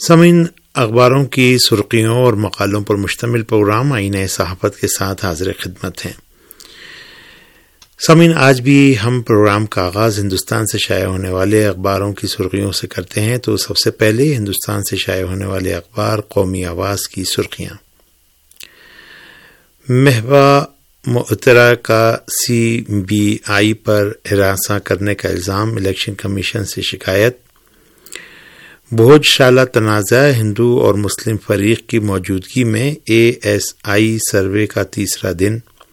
سامعین، اخباروں کی سرخیوں اور مقالوں پر مشتمل پروگرام آئینہ صحافت کے ساتھ حاضر خدمت ہیں۔ سامعین، آج بھی ہم پروگرام کا آغاز ہندوستان سے شائع ہونے والے اخباروں کی سرخیوں سے کرتے ہیں، تو سب سے پہلے ہندوستان سے شائع ہونے والے اخبار قومی آواز کی سرخیاں۔ محوا معطرہ کا CBI پر ہراساں کرنے کا الزام، الیکشن کمیشن سے شکایت۔ بھوج شالہ تنازع، ہندو اور مسلم فریق کی موجودگی میں ASI سروے کا تیسرا دن۔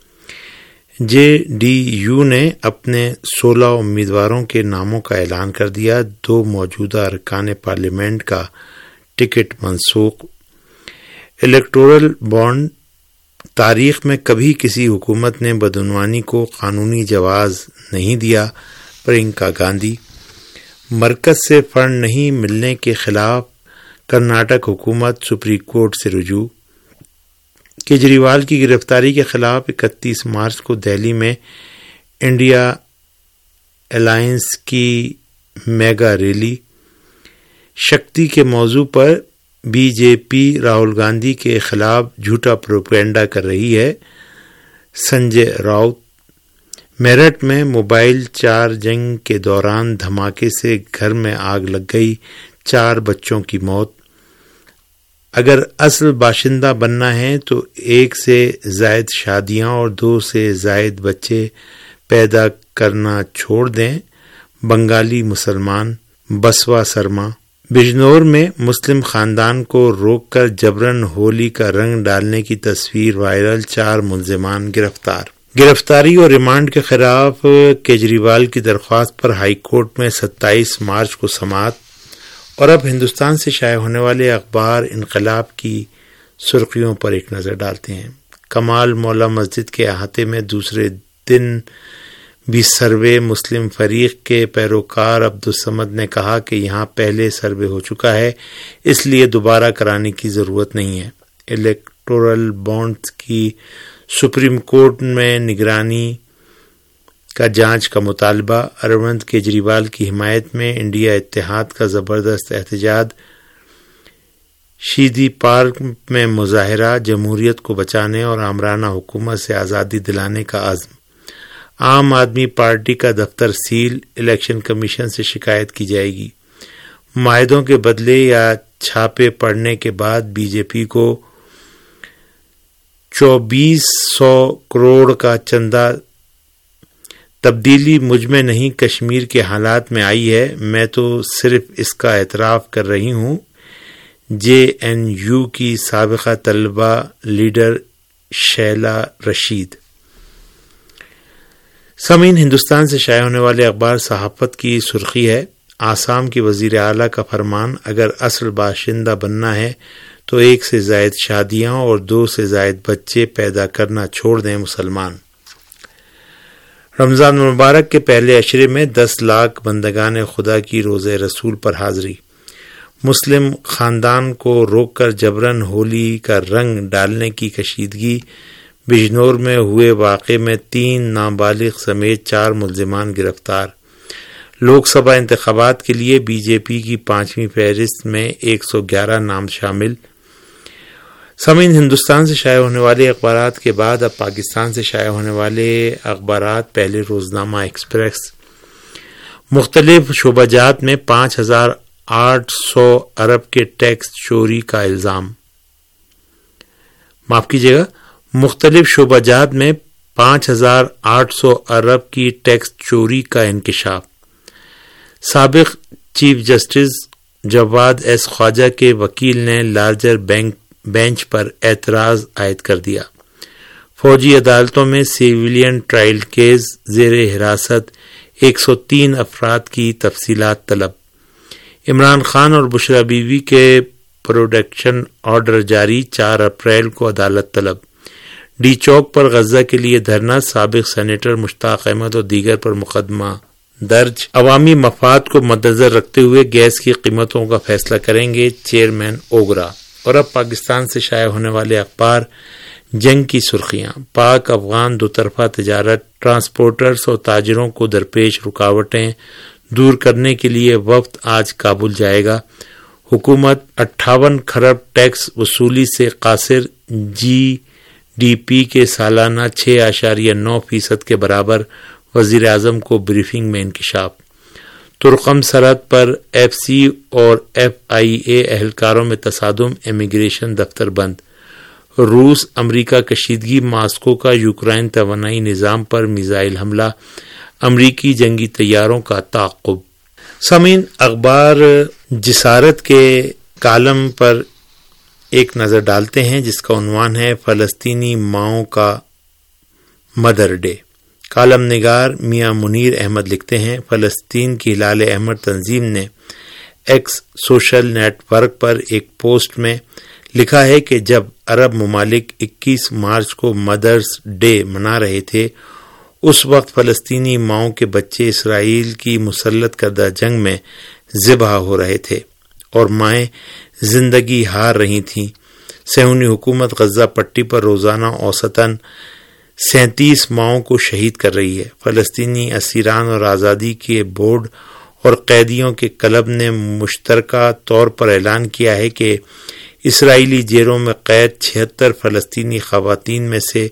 JDU نے اپنے 16 امیدواروں کے ناموں کا اعلان کر دیا، 2 موجودہ ارکان پارلیمنٹ کا ٹکٹ منسوخ۔ الیکٹورل بانڈ، تاریخ میں کبھی کسی حکومت نے بدعنوانی کو قانونی جواز نہیں دیا، پرینکا گاندھی۔ مرکز سے فنڈ نہیں ملنے کے خلاف کرناٹک حکومت سپریم کورٹ سے رجوع۔ کیجریوال کی گرفتاری کے خلاف 31 مارچ کو دہلی میں انڈیا الائنس کی میگا ریلی۔ شکتی کے موضوع پر BJP راہل گاندھی کے خلاف جھوٹا پروپیگنڈا کر رہی ہے، سنجے راؤت۔ میرٹھ میں موبائل چارجنگ کے دوران دھماکے سے گھر میں آگ لگ گئی، 4 بچوں کی موت۔ اگر اصل باشندہ بننا ہے تو 1 سے زائد شادیاں اور 2 سے زائد بچے پیدا کرنا چھوڑ دیں، بنگالی مسلمان بسوا سرما۔ بجنور میں مسلم خاندان کو روک کر جبراً ہولی کا رنگ ڈالنے کی تصویر وائرل، 4 ملزمان گرفتار۔ گرفتاری اور ریمانڈ کے خلاف کیجریوال کی درخواست پر ہائی کورٹ میں 27 مارچ کو سماعت۔ اور اب ہندوستان سے شائع ہونے والے اخبار انقلاب کی سرخیوں پر ایک نظر ڈالتے ہیں۔ کمال مولا مسجد کے احاطے میں دوسرے دن بھی سروے، مسلم فریق کے پیروکار عبدالصمد نے کہا کہ یہاں پہلے سروے ہو چکا ہے، اس لیے دوبارہ کرانے کی ضرورت نہیں ہے۔ الیکٹورل بانڈز کی سپریم کورٹ میں نگرانی کا جانچ کا مطالبہ۔ اروند کیجریوال کی حمایت میں انڈیا اتحاد کا زبردست احتجاج۔ شیدی پارک میں مظاہرہ، جمہوریت کو بچانے اور آمرانہ حکومت سے آزادی دلانے کا عزم۔ عام آدمی پارٹی کا دفتر سیل، الیکشن کمیشن سے شکایت کی جائے گی۔ معاہدوں کے بدلے یا چھاپے پڑنے کے بعد BJP کو 2400 کروڑ کا چندہ۔ تبدیلی مجھ میں نہیں، کشمیر کے حالات میں آئی ہے، میں تو صرف اس کا اعتراف کر رہی ہوں۔ JNU کی سابقہ طلبہ لیڈر شیلا رشید۔ سامعین، ہندوستان سے شائع ہونے والے اخبار صحافت کی سرخی ہے، آسام کی وزیر اعلیٰ کا فرمان، اگر اصل باشندہ بننا ہے تو 1 سے زائد شادیاں اور 2 سے زائد بچے پیدا کرنا چھوڑ دیں مسلمان۔ رمضان المبارک کے پہلے عشرے میں 10 لاکھ بندگان خدا کی روزہ رسول پر حاضری۔ مسلم خاندان کو روک کر جبراً ہولی کا رنگ ڈالنے کی کشیدگی۔ بجنور میں ہوئے واقعے میں 3 نابالغ سمیت 4 ملزمان گرفتار۔ لوک سبھا انتخابات کے لیے BJP کی 5ویں فہرست میں 111 نام شامل۔ سامعین، ہندوستان سے شائع ہونے والے اخبارات کے بعد اب پاکستان سے شائع ہونے والے اخبارات۔ پہلے روزنامہ ایکسپریس۔ مختلف شعبہ جات میں 5800 ارب کے ٹیکس چوری کا الزام۔ معاف کیجیے گا، مختلف شعبہ جات میں 5800 ارب کی ٹیکس چوری کا انکشاف۔ سابق chief justice Jawwad S Khawaja کے وکیل نے لارجر بینچ پر اعتراض عائد کر دیا۔ فوجی عدالتوں میں سیویلین ٹرائل کیس، زیر حراست 103 افراد کی تفصیلات طلب۔ عمران خان اور بشرا بیوی کے پروٹیکشن آرڈر جاری، 4 اپریل کو عدالت طلب۔ ڈی چوک پر غزہ کے لیے دھرنا، سابق سینیٹر مشتاق احمد اور دیگر پر مقدمہ درج۔ عوامی مفاد کو مدنظر رکھتے ہوئے گیس کی قیمتوں کا فیصلہ کریں گے، چیئرمین اوگرا۔ اور اب پاکستان سے شائع ہونے والے اخبار جنگ کی سرخیاں۔ پاک افغان دوطرفہ تجارت، ٹرانسپورٹرز اور تاجروں کو درپیش رکاوٹیں دور کرنے کے لیے وفد آج کابل جائے گا۔ हुकूमत 58 खरब टैक्स वसूली से कासिर, GDP के सालाना 6.9% के बराबर, वजीर आजम को ब्रीफिंग में इंकशाफ। तुर्कम सरहद पर FC और FIA एहलकारों में तसादुम, इमिग्रेशन दफ्तर बंद। रूस अमरीका कशीदगी, मास्को का यूक्रेन तवानाई निज़ाम पर मिसाइल हमला, अमरीकी जंगी तैयारों का ताक़ुब। सामीन, अखबार जिसारत के कालम पर एक नज़र डालते हैं जिसका उन्वान है फ़लस्तीनी माओं का मदर डे। कालम निगार मियां मुनीर अहमद लिखते हैं, फ़लस्तीन की हिलाल अहमद तंजीम ने एक्स सोशल नेटवर्क पर एक पोस्ट में लिखा है कि जब अरब ममालिक 21 मार्च को मदर्स डे मना रहे थे, उस वक्त फ़लस्तीनी माओं के बच्चे इसराइल की मुसल्लत करदा जंग में ज़िबह हो रहे थे और माएँ जिंदगी हार रही थीं। सहूनी हुकूमत गज़ा पट्टी पर रोज़ाना औसतन 37 माओं को शहीद कर रही है। फ़लस्तीनी असीरान और आज़ादी के बोर्ड और कैदियों के क्लब ने मुश्तरका तौर पर ऐलान किया है कि इसराइली जेलों में कैद 76 फ़लस्तीनी ख़वातीन में से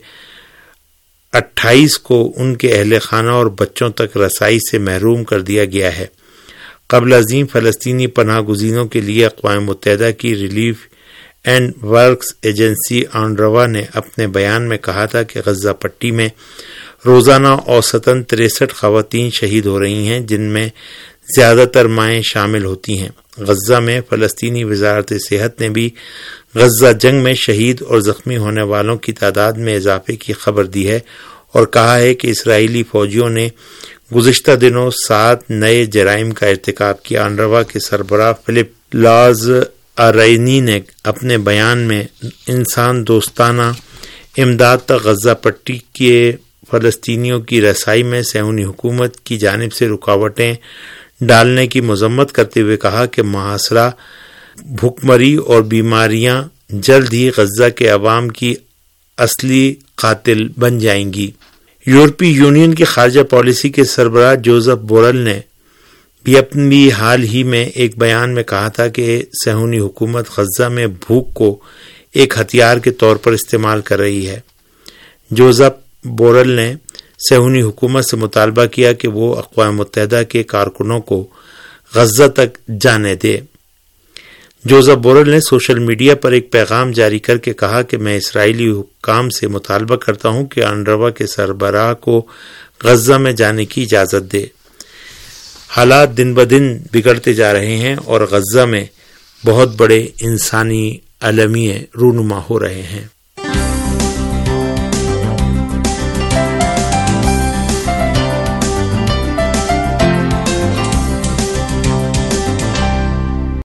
28 को उनके अहले खाना और बच्चों तक रसाई से महरूम कर दिया गया है। क़ब्ल अज़ीम फ़लस्तीनी पनाह गुज़ीनों के लिए अक़वाम मुत्तहिदा की relief and works agency UNRWA ने अपने बयान में कहा था कि गज़ा पट्टी में रोज़ाना औसतन 63 ख़वातीन शहीद हो रही हैं, जिनमें ज़्यादातर माएँ शामिल होती हैं। गज़ा में फ़लस्तीनी वज़ारत सेहत ने भी गज़ा जंग में शहीद और ज़ख्मी होने वालों की तादाद में इजाफे की खबर दी है और कहा है कि इसराइली फ़ौजियों ने गुज़िश्ता दिनों 7 नए जराइम का इर्तिकाब किया। UNRWA के सरबराह फिलिप लाज़ारैनी ने अपने बयान में इंसान दोस्ताना इमदाद तक गज़ा पट्टी के फ़लस्तीनियों की रसाई में सहूनी हुकूमत की जानिब से रुकावटें डालने की मज़म्मत करते हुए कहा कि मुहासरा, भुखमरी और बीमारियां जल्द ही गज़ा के अवाम की असली कातिल बन जाएंगी। यूरोपीय यूनियन की खारजा पॉलिसी के सरबराह जोसेफ बोरेल ने भी अपनी हाल ही में एक बयान में कहा था कि सहूनी हुकूमत गज़ा में भूख को एक हथियार के तौर पर इस्तेमाल कर रही है। जोसेफ बोरेल ने सहूनी हुकूमत से मुतालबा किया कि वो अक़वाम मुत्तहिदा के कारकुनों को गज़ा तक जाने दे। जोसेफ बोरेल ने सोशल मीडिया पर एक पैगाम जारी करके कहा कि मैं इसराइली हुक्काम से मुतालबा करता हूं कि UNRWA के सरबराह को गज़ा में जाने की इजाज़त दे। हालात दिन ब दिन बिगड़ते जा रहे हैं और गज़ा में बहुत बड़े इंसानी अलमिए रूनुमा हो रहे हैं।